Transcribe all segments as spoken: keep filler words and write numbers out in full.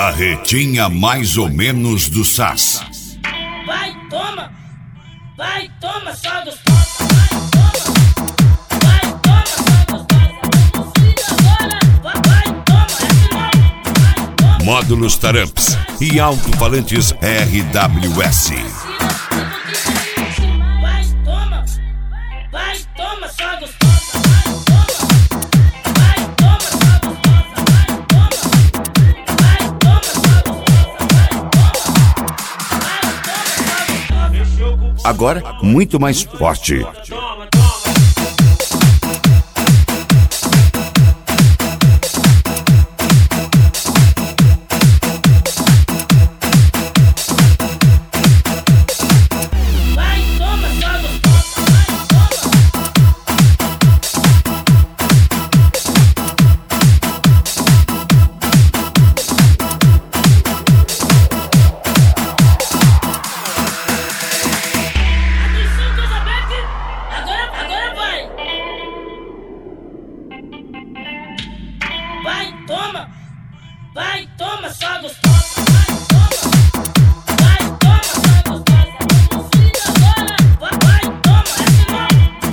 Carretinha mais ou menos do Sass. Vai, toma, vai, toma, só gostosa. Vai, toma, vai, toma, só gostosa. Agora, vai, vai, toma, vai, toma. Módulos Taramps e alto-falantes R W S. Vai, toma, vai, toma, só gostosa. Agora, muito mais forte. Vai, toma, vai, toma, só gostosa. Vai, toma, vai, toma, só gostosa. Agora, vai, vai, toma, essa não.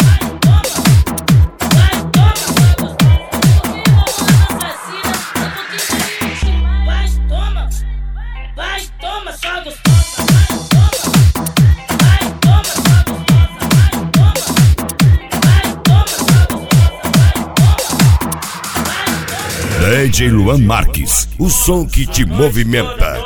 Vai, toma, vai, toma, só gostosa. Vai, toma, vai, toma, só gostosa. Vai, toma, só gostosa. Vai, toma, só gostosa. D J Luan Marques, o som que te movimenta.